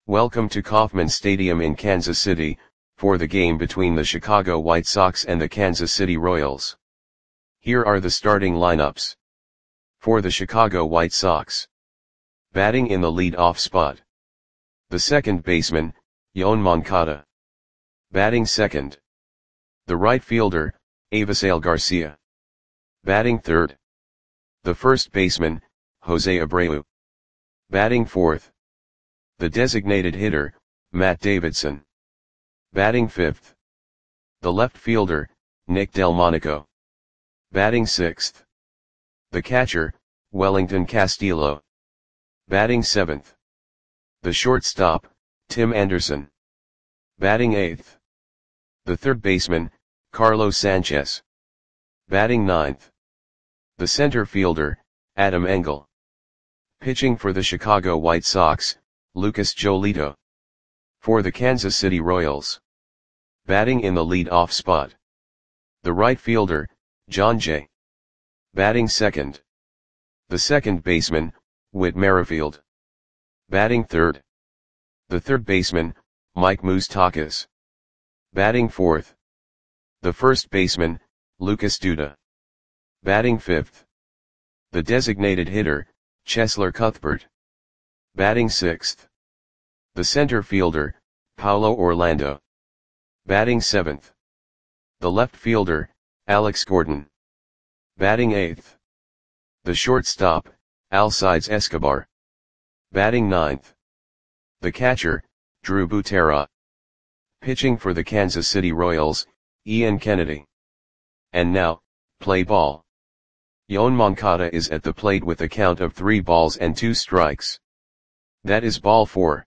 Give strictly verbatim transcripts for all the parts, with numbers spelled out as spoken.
Welcome to Kauffman Stadium in Kansas City, for the game between the Chicago White Sox and the Kansas City Royals. Here are the starting lineups. For the Chicago White Sox. Batting in the lead-off spot. The second baseman, Yoan Moncada. Batting second. The right fielder, Avisail Garcia. Batting third. The first baseman, Jose Abreu. Batting fourth. The designated hitter, Matt Davidson. Batting fifth. The left fielder, Nick Delmonico. Batting sixth. The catcher, Wellington Castillo. Batting seventh. The shortstop, Tim Anderson. Batting eighth. The third baseman, Carlos Sanchez. Batting ninth. The center fielder, Adam Engel. Pitching for the Chicago White Sox, Lucas Giolito. For the Kansas City Royals. Batting in the lead-off spot. The right fielder, Jon Jay. Batting second. The second baseman, Whit Merrifield. Batting third. The third baseman, Mike Moustakas. Batting fourth. The first baseman, Lucas Duda. Batting fifth. The designated hitter, Cheslor Cuthbert. Batting sixth. The center fielder, Paulo Orlando. Batting seventh. The left fielder, Alex Gordon. Batting eighth. The shortstop, Alcides Escobar. Batting ninth. The catcher, Drew Butera. Pitching for the Kansas City Royals, Ian Kennedy. And now, play ball. Yoan Moncada is at the plate with a count of three balls and two strikes. That is ball four.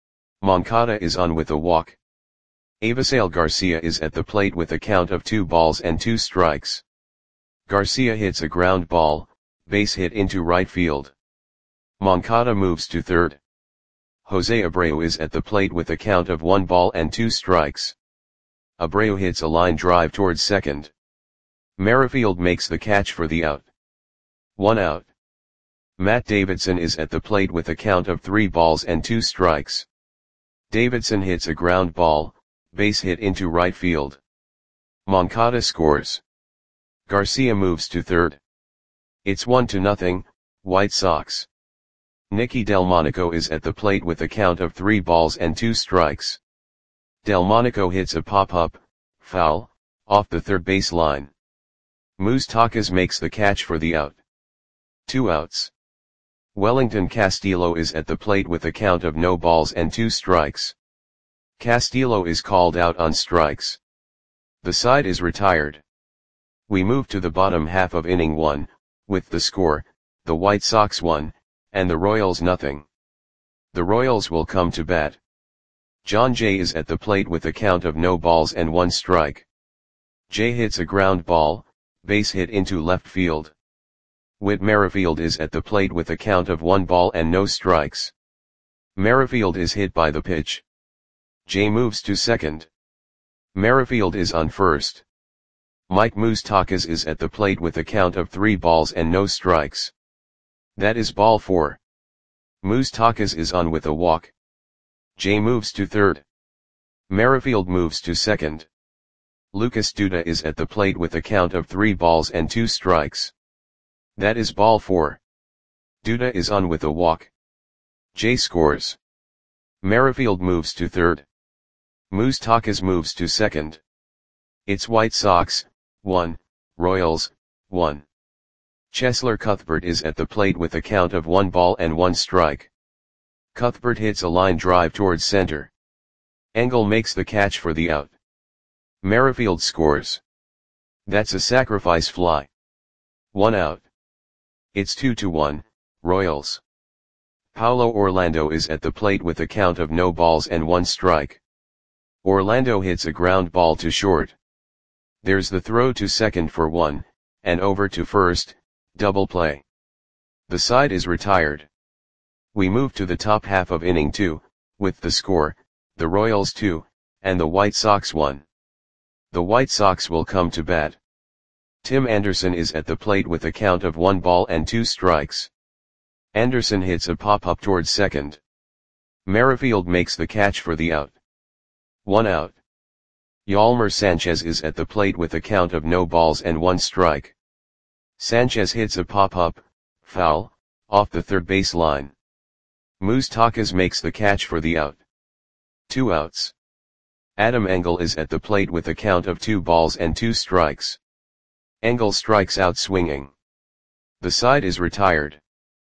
Moncada is on with a walk. Avisail Garcia is at the plate with a count of two balls and two strikes. Garcia hits a ground ball, base hit into right field. Moncada moves to third. Jose Abreu is at the plate with a count of one ball and two strikes. Abreu hits a line drive towards second. Merrifield makes the catch for the out. One out. Matt Davidson is at the plate with a count of three balls and two strikes. Davidson hits a ground ball, base hit into right field. Moncada scores. Garcia moves to third. It's one to nothing, White Sox. Nicky Delmonico is at the plate with a count of three balls and two strikes. Delmonico hits a pop-up, foul, off the third base line. Moustakas makes the catch for the out. Two outs. Wellington Castillo is at the plate with a count of no balls and two strikes. Castillo is called out on strikes. The side is retired. We move to the bottom half of inning one, with the score, the White Sox one, and the Royals nothing. The Royals will come to bat. Jon Jay is at the plate with a count of no balls and one strike. Jay hits a ground ball, base hit into left field. Whit Merrifield is at the plate with a count of one ball and no strikes. Merrifield is hit by the pitch. Jay moves to second. Merrifield is on first. Mike Moustakas is at the plate with a count of three balls and no strikes. That is ball four. Moustakas is on with a walk. Jay moves to third. Merrifield moves to second. Lucas Duda is at the plate with a count of three balls and two strikes. That is ball four. Duda is on with a walk. Jay scores. Merrifield moves to third. Moustakas moves to second. It's White Sox, one, Royals, one. Cheslor Cuthbert is at the plate with a count of one ball and one strike. Cuthbert hits a line drive towards center. Engel makes the catch for the out. Merrifield scores. That's a sacrifice fly. One out. It's two to one, Royals. Paulo Orlando is at the plate with a count of no balls and one strike. Orlando hits a ground ball to short. There's the throw to second for one, and over to first, double play. The side is retired. We move to the top half of inning two, with the score, the Royals two, and the White Sox one. The White Sox will come to bat. Tim Anderson is at the plate with a count of one ball and two strikes. Anderson hits a pop-up towards second. Merrifield makes the catch for the out. One out. Yolmer Sanchez is at the plate with a count of no balls and one strike. Sanchez hits a pop-up, foul, off the third base line. Moustakas makes the catch for the out. Two outs. Adam Engel is at the plate with a count of two balls and two strikes. Engel strikes out swinging. The side is retired.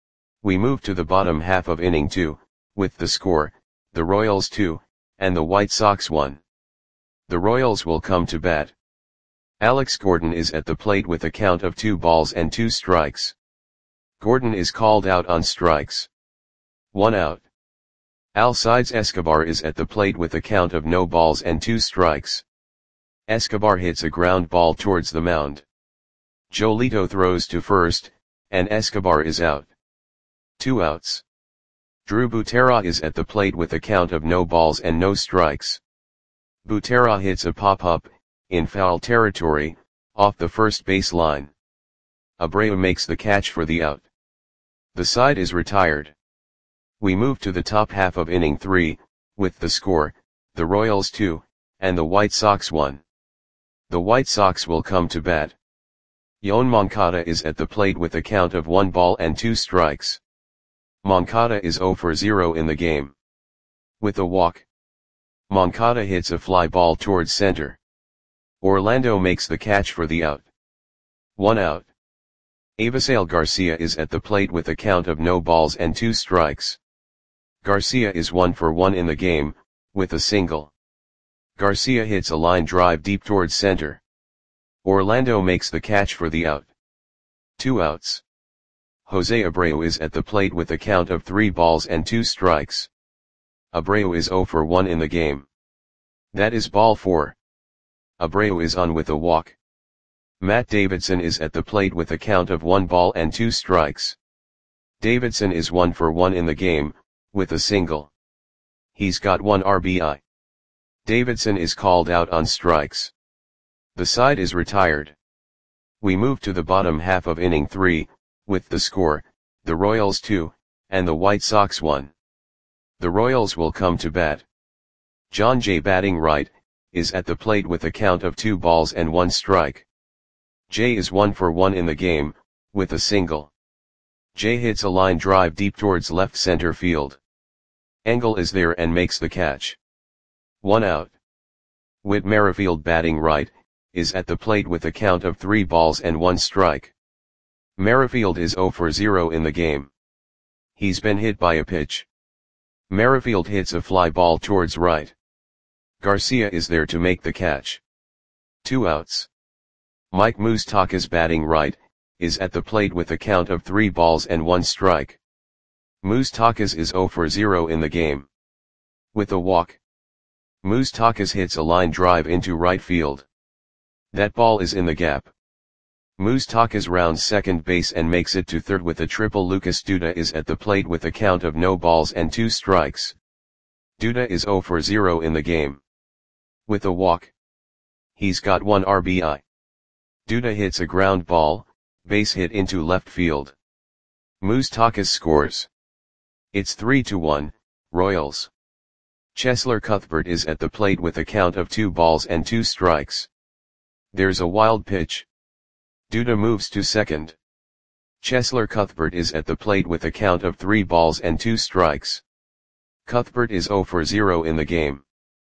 We move to the bottom half of inning two, with the score, the Royals two, and the White Sox one. The Royals will come to bat. Alex Gordon is at the plate with a count of two balls and two strikes. Gordon is called out on strikes. One out. Alcides Escobar is at the plate with a count of no balls and two strikes. Escobar hits a ground ball towards the mound. Jolito throws to first, and Escobar is out. Two outs. Drew Butera is at the plate with a count of no balls and no strikes. Butera hits a pop-up, in foul territory, off the first base line. Abreu makes the catch for the out. The side is retired. We move to the top half of inning three, with the score, the Royals two, and the White Sox one. The White Sox will come to bat. Yoan Moncada is at the plate with a count of one ball and two strikes. Moncada is zero for zero in the game. With a walk, Moncada hits a fly ball towards center. Orlando makes the catch for the out. One out. Avisail Garcia is at the plate with a count of no balls and two strikes. Garcia is one for one in the game, with a single. Garcia hits a line drive deep towards center. Orlando makes the catch for the out. Two outs. Jose Abreu is at the plate with a count of three balls and two strikes. Abreu is zero for one in the game. That is ball four. Abreu is on with a walk. Matt Davidson is at the plate with a count of one ball and two strikes. Davidson is one for one in the game, with a single. He's got one R B I. Davidson is called out on strikes. The side is retired. We move to the bottom half of inning three, with the score, the Royals two, and the White Sox one. The Royals will come to bat. John Jay batting right, is at the plate with a count of two balls and one strike. Jay is one for one in the game, with a single. Jay hits a line drive deep towards left center field. Engel is there and makes the catch. One out. Whit Merrifield batting right, is at the plate with a count of three balls and one strike. Merrifield is zero for zero in the game. He's been hit by a pitch. Merrifield hits a fly ball towards right. Garcia is there to make the catch. Two outs. Mike Moustakas batting right, is at the plate with a count of three balls and one strike. Moustakas is zero for zero in the game. With a walk, Moustakas hits a line drive into right field. That ball is in the gap. Moustakas rounds second base and makes it to third with a triple. Lucas Duda is at the plate with a count of no balls and two strikes. Duda is zero for zero in the game. With a walk, he's got one R B I. Duda hits a ground ball, base hit into left field. Moustakas scores. It's three to one, Royals. Cheslor Cuthbert is at the plate with a count of two balls and two strikes. There's a wild pitch. Duda moves to second. Cheslor Cuthbert is at the plate with a count of three balls and two strikes. Cuthbert is zero for zero in the game.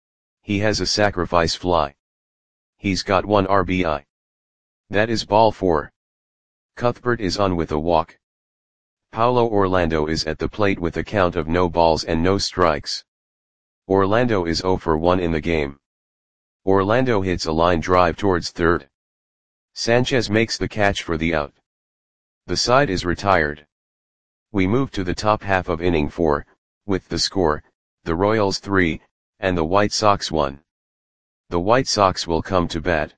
He has a sacrifice fly. He's got one R B I. That is ball four. Cuthbert is on with a walk. Paulo Orlando is at the plate with a count of no balls and no strikes. Orlando is zero for one in the game. Orlando hits a line drive towards third. Sanchez makes the catch for the out. The side is retired. We move to the top half of inning four, with the score, the Royals three, and the White Sox one. The White Sox will come to bat.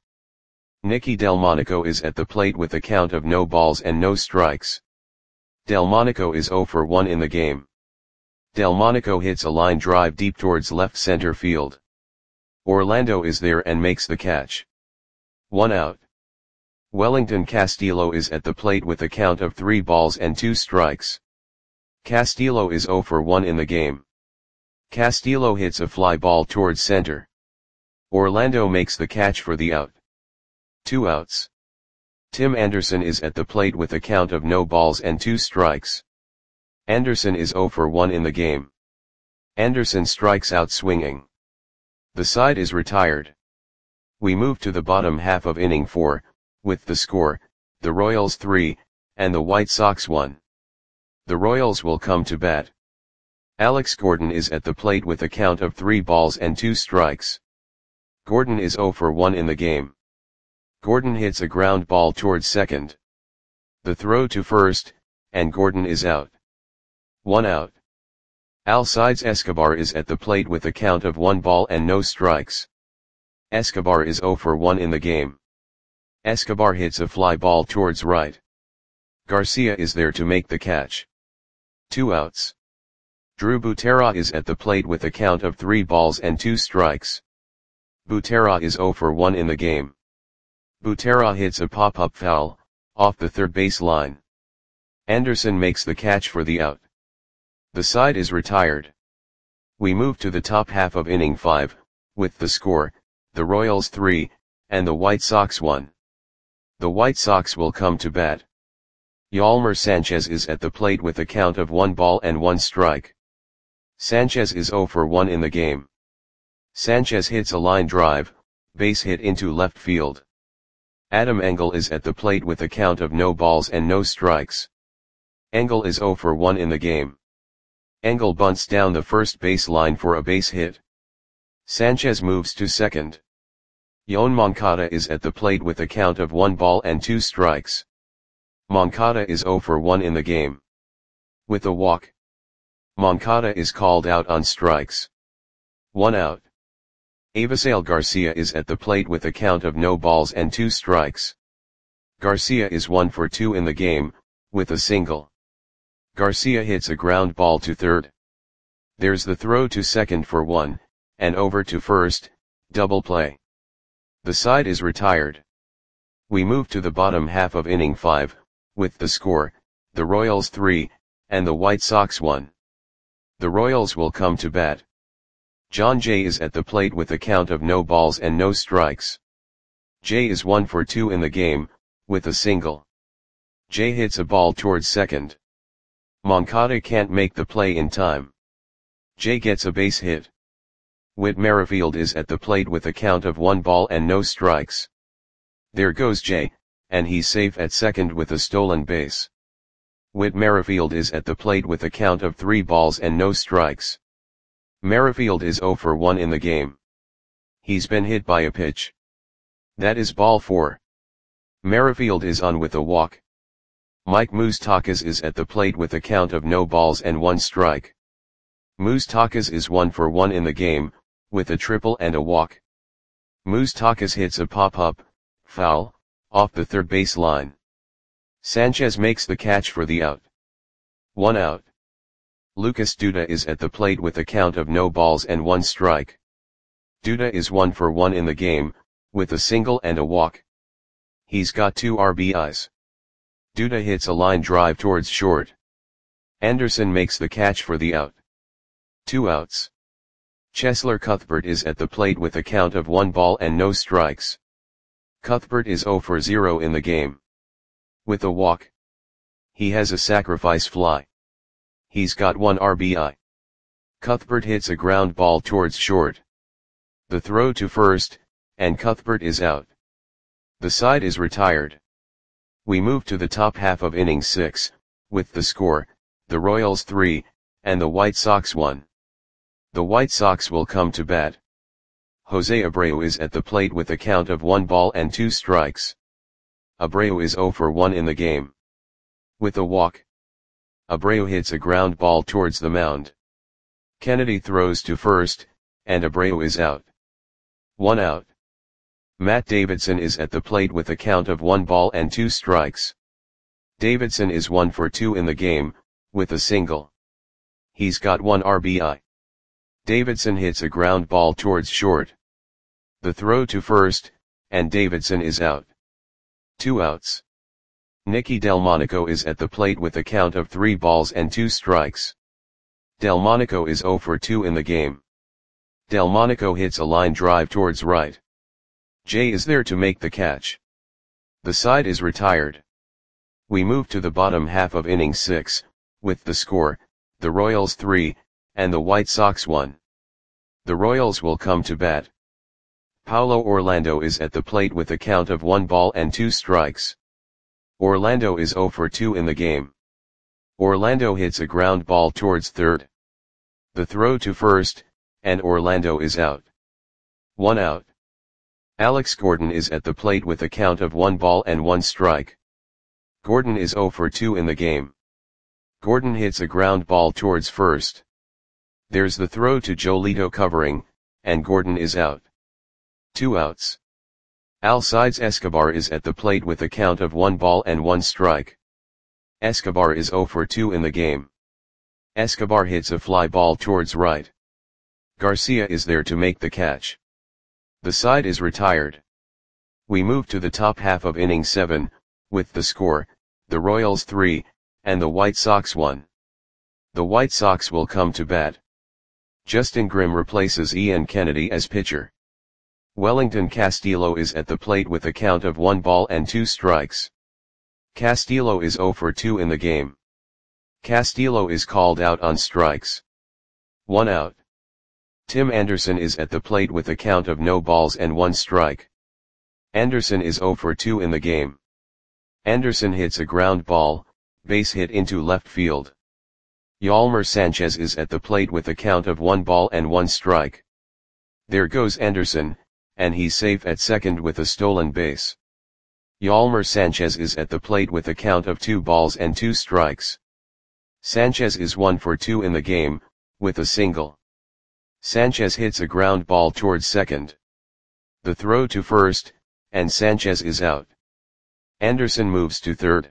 Nicky Delmonico is at the plate with a count of no balls and no strikes. Delmonico is zero for one in the game. Delmonico hits a line drive deep towards left center field. Orlando is there and makes the catch. One out. Wellington Castillo is at the plate with a count of three balls and two strikes. Castillo is zero for one in the game. Castillo hits a fly ball towards center. Orlando makes the catch for the out. Two outs. Tim Anderson is at the plate with a count of no balls and two strikes. Anderson is zero for one in the game. Anderson strikes out swinging. The side is retired. We move to the bottom half of inning four, with the score, the Royals three, and the White Sox one. The Royals will come to bat. Alex Gordon is at the plate with a count of three balls and two strikes. Gordon is zero for one in the game. Gordon hits a ground ball towards second. The throw to first, and Gordon is out. One out. Alcides Escobar is at the plate with a count of one ball and no strikes. Escobar is zero for one in the game. Escobar hits a fly ball towards right. Garcia is there to make the catch. Two outs. Drew Butera is at the plate with a count of three balls and two strikes. Butera is zero for one in the game. Butera hits a pop-up foul, off the third base line. Anderson makes the catch for the out. The side is retired. We move to the top half of inning five, with the score, the Royals three, and the White Sox one. The White Sox will come to bat. Yolmer Sanchez is at the plate with a count of one ball and one strike. Sanchez is zero for one in the game. Sanchez hits a line drive, base hit into left field. Adam Engel is at the plate with a count of no balls and no strikes. Engel is zero for one in the game. Engel bunts down the first base line for a base hit. Sanchez moves to second. Yoan Moncada is at the plate with a count of one ball and two strikes. Moncada is zero for one in the game. With a walk, Moncada is called out on strikes. One out. Avisail Garcia is at the plate with a count of no balls and two strikes. Garcia is one for two in the game, with a single. Garcia hits a ground ball to third. There's the throw to second for one, and over to first, double play. The side is retired. We move to the bottom half of inning five, with the score, the Royals three, and the White Sox one. The Royals will come to bat. John Jay is at the plate with a count of no balls and no strikes. Jay is one for two in the game, with a single. Jay hits a ball towards second. Moncada can't make the play in time. Jay gets a base hit. Whit Merrifield is at the plate with a count of one ball and no strikes. There goes Jay, and he's safe at second with a stolen base. Whit Merrifield is at the plate with a count of three balls and no strikes. Merrifield is zero for one in the game. He's been hit by a pitch. That is ball four. Merrifield is on with a walk. Mike Moustakas is at the plate with a count of no balls and one strike. Moustakas is one for one in the game, with a triple and a walk. Moustakas hits a pop-up, foul, off the third base line. Sanchez makes the catch for the out. One out. Lucas Duda is at the plate with a count of no balls and one strike. Duda is one for one in the game, with a single and a walk. He's got two R B Is. Duda hits a line drive towards short. Anderson makes the catch for the out. Two outs. Cheslor Cuthbert is at the plate with a count of one ball and no strikes. Cuthbert is zero for zero in the game. With a walk. He has a sacrifice fly. He's got one R B I. Cuthbert hits a ground ball towards short. The throw to first, and Cuthbert is out. The side is retired. We move to the top half of inning six, with the score, the Royals three, and the White Sox one. The White Sox will come to bat. Jose Abreu is at the plate with a count of one ball and two strikes. Abreu is zero for one in the game. With a walk. Abreu hits a ground ball towards the mound. Kennedy throws to first, and Abreu is out. One out. Matt Davidson is at the plate with a count of one ball and two strikes. Davidson is one for two in the game, with a single. He's got one R B I. Davidson hits a ground ball towards short. The throw to first, and Davidson is out. Two outs. Nicky Delmonico is at the plate with a count of three balls and two strikes. Delmonico is zero for two in the game. Delmonico hits a line drive towards right. Jay is there to make the catch. The side is retired. We move to the bottom half of inning six, with the score, the Royals three, and the White Sox one. The Royals will come to bat. Paulo Orlando is at the plate with a count of one ball and two strikes. Orlando is zero for two in the game. Orlando hits a ground ball towards third. The throw to first, and Orlando is out. One out. Alex Gordon is at the plate with a count of one ball and one strike. Gordon is zero for two in the game. Gordon hits a ground ball towards first. There's the throw to Jolito covering, and Gordon is out. Two outs. Alcides Escobar is at the plate with a count of one ball and one strike. Escobar is zero for two in the game. Escobar hits a fly ball towards right. Garcia is there to make the catch. The side is retired. We move to the top half of inning seven, with the score, the Royals three, and the White Sox one. The White Sox will come to bat. Justin Grimm replaces Ian Kennedy as pitcher. Wellington Castillo is at the plate with a count of one ball and two strikes. Castillo is zero for two in the game. Castillo is called out on strikes. One out. Tim Anderson is at the plate with a count of no balls and one strike. Anderson is zero for two in the game. Anderson hits a ground ball, base hit into left field. Yolmer Sanchez is at the plate with a count of one ball and one strike. There goes Anderson, and he's safe at second with a stolen base. Yolmer Sanchez is at the plate with a count of two balls and two strikes. Sanchez is one for two in the game, with a single. Sanchez hits a ground ball towards second. The throw to first, and Sanchez is out. Anderson moves to third.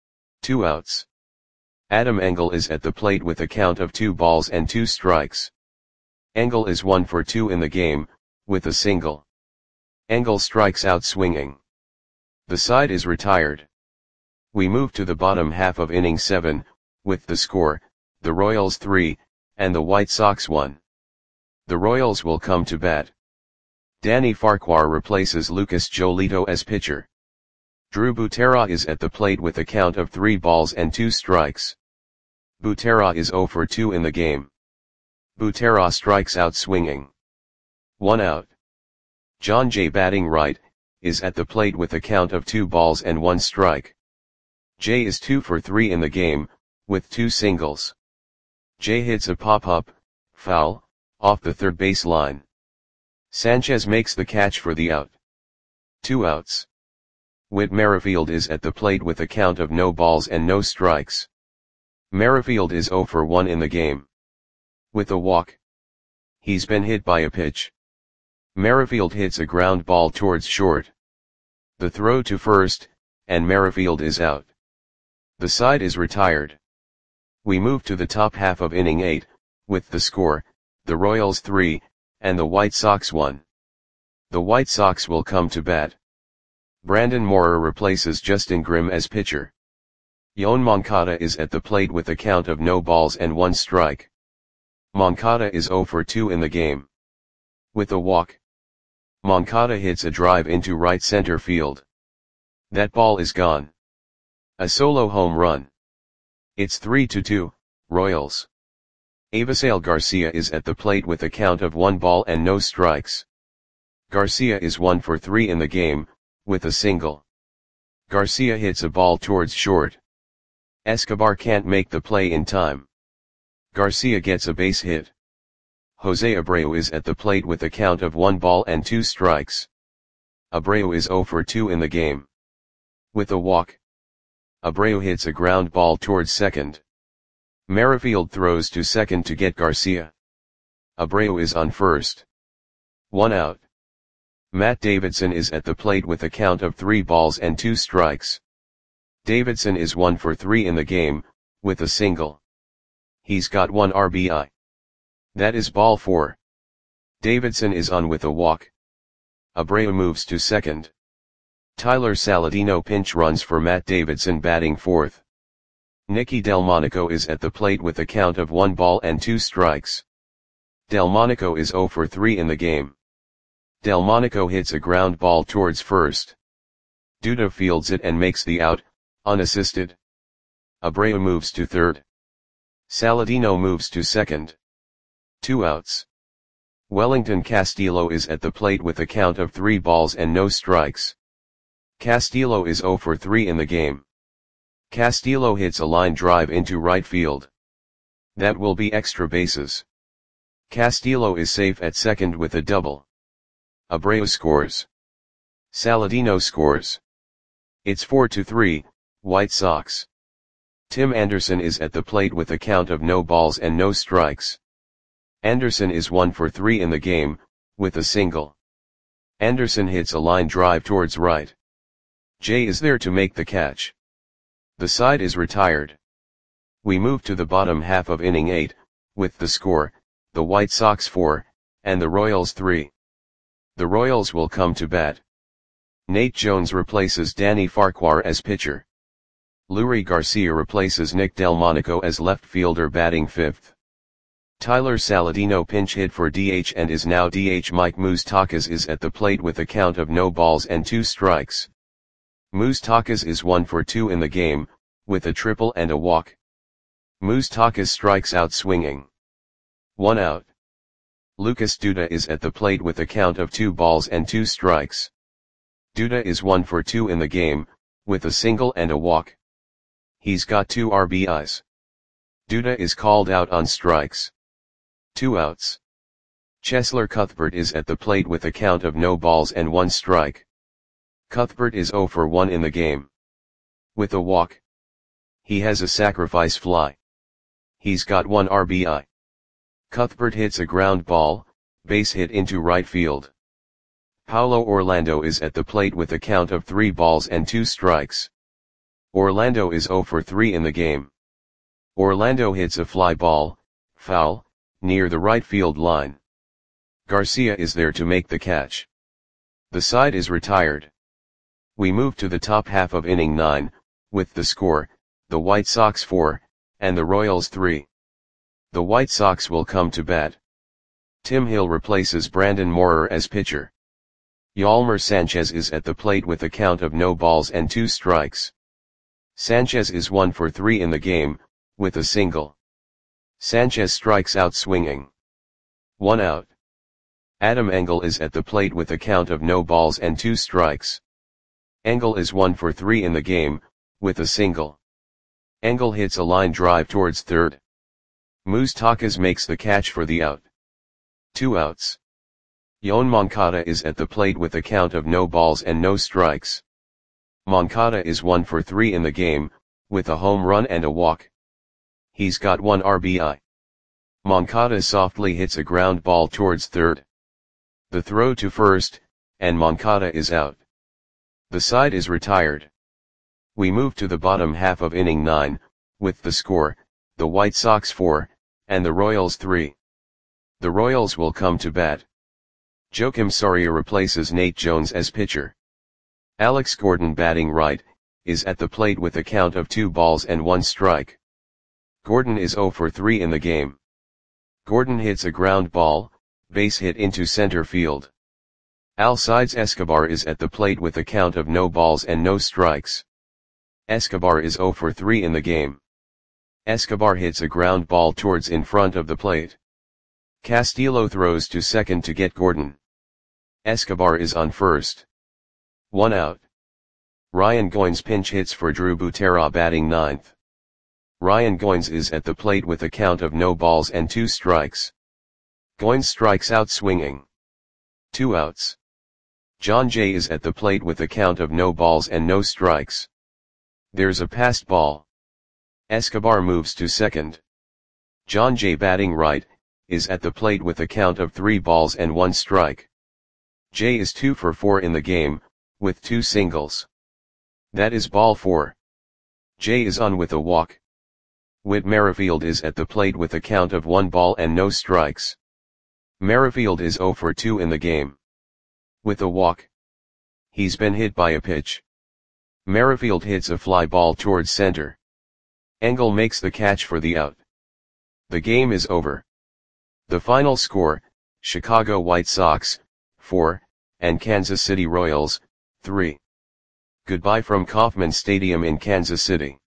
Two outs. Adam Engel is at the plate with a count of two balls and two strikes. Engel is one for two in the game, with a single. Engel strikes out swinging. The side is retired. We move to the bottom half of inning seven, with the score, the Royals three, and the White Sox one. The Royals will come to bat. Danny Farquhar replaces Lucas Jolito as pitcher. Drew Butera is at the plate with a count of three balls and two strikes. Butera is zero for two in the game. Butera strikes out swinging. One out. John Jay batting right, is at the plate with a count of two balls and one strike. Jay is two for three in the game, with two singles. Jay hits a pop-up, foul, off the third base line. Sanchez makes the catch for the out. Two outs. Whit Merrifield is at the plate with a count of no balls and no strikes. Merrifield is zero for one in the game. With a walk. He's been hit by a pitch. Merrifield hits a ground ball towards short. The throw to first, and Merrifield is out. The side is retired. We move to the top half of inning eight, with the score, the Royals three, and the White Sox one. The White Sox will come to bat. Brandon Moorer replaces Justin Grimm as pitcher. Yoan Moncada is at the plate with a count of no balls and one strike. Moncada is zero for two in the game. With a walk. Moncada hits a drive into right center field. That ball is gone. A solo home run. It's three to two, Royals. Avisail Garcia is at the plate with a count of one ball and no strikes. Garcia is one for three in the game, with a single. Garcia hits a ball towards short. Escobar can't make the play in time. Garcia gets a base hit. Jose Abreu is at the plate with a count of one ball and two strikes. Abreu is zero for two in the game. With a walk. Abreu hits a ground ball towards second. Merrifield throws to second to get Garcia. Abreu is on first. One out. Matt Davidson is at the plate with a count of three balls and two strikes. Davidson is one for three in the game, with a single. He's got one R B I. That is ball four. Davidson is on with a walk. Abreu moves to second. Tyler Saladino pinch runs for Matt Davidson batting fourth. Nicky Delmonico is at the plate with a count of one ball and two strikes. Delmonico is zero for three in the game. Delmonico hits a ground ball towards first. Duda fields it and makes the out, unassisted. Abreu moves to third. Saladino moves to second. Two outs. Wellington Castillo is at the plate with a count of three balls and no strikes. Castillo is zero for three in the game. Castillo hits a line drive into right field. That will be extra bases. Castillo is safe at second with a double. Abreu scores. Saladino scores. It's four to three, White Sox. Tim Anderson is at the plate with a count of no balls and no strikes. Anderson is one for three in the game, with a single. Anderson hits a line drive towards right. Jay is there to make the catch. The side is retired. We move to the bottom half of inning eight, with the score, the White Sox four, and the Royals three. The Royals will come to bat. Nate Jones replaces Danny Farquhar as pitcher. Lurie Garcia replaces Nick Delmonico as left fielder batting fifth. Tyler Saladino pinch hit for D H and is now D H. Mike Moustakas is at the plate with a count of no balls and two strikes. Moustakas is one for two in the game, with a triple and a walk. Moustakas strikes out swinging. One out. Lucas Duda is at the plate with a count of two balls and two strikes. Duda is one for two in the game, with a single and a walk. He's got two R B Is. Duda is called out on strikes. Two outs. Cheslor Cuthbert is at the plate with a count of no balls and one strike. Cuthbert is zero for one in the game. With a walk. He has a sacrifice fly. He's got one R B I. Cuthbert hits a ground ball, base hit into right field. Paulo Orlando is at the plate with a count of three balls and two strikes. Orlando is zero for three in the game. Orlando hits a fly ball, foul, near the right field line. Garcia is there to make the catch. The side is retired. We move to the top half of inning nine, with the score, the White Sox four, and the Royals three. The White Sox will come to bat. Tim Hill replaces Brandon Moorer as pitcher. Yolmer Sanchez is at the plate with a count of no balls and two strikes. Sanchez is one for three in the game, with a single. Sanchez strikes out swinging. One out. Adam Engel is at the plate with a count of no balls and two strikes. Engel is one for three in the game, with a single. Engel hits a line drive towards third. Moustakas makes the catch for the out. Two outs. Yoan Moncada is at the plate with a count of no balls and no strikes. Moncada is one for three in the game, with a home run and a walk. He's got one R B I. Moncada softly hits a ground ball towards third. The throw to first, and Moncada is out. The side is retired. We move to the bottom half of inning nine, with the score, the White Sox four, and the Royals three. The Royals will come to bat. Joakim Soria replaces Nate Jones as pitcher. Alex Gordon batting right, is at the plate with a count of two balls and one strike. Gordon is zero for three in the game. Gordon hits a ground ball, base hit into center field. Alcides Escobar is at the plate with a count of no balls and no strikes. Escobar is zero for three in the game. Escobar hits a ground ball towards in front of the plate. Castillo throws to second to get Gordon. Escobar is on first. One out. Ryan Goins pinch hits for Drew Butera batting ninth. Ryan Goins is at the plate with a count of no balls and two strikes. Goins strikes out swinging. Two outs. John Jay is at the plate with a count of no balls and no strikes. There's a passed ball. Escobar moves to second. John Jay batting right, is at the plate with a count of three balls and one strike. Jay is two for four in the game, with two singles. That is ball four. Jay is on with a walk. Whit Merrifield is at the plate with a count of one ball and no strikes. Merrifield is zero for two in the game. With a walk. He's been hit by a pitch. Merrifield hits a fly ball towards center. Engel makes the catch for the out. The game is over. The final score, Chicago White Sox, four, and Kansas City Royals, three. Goodbye from Kauffman Stadium in Kansas City.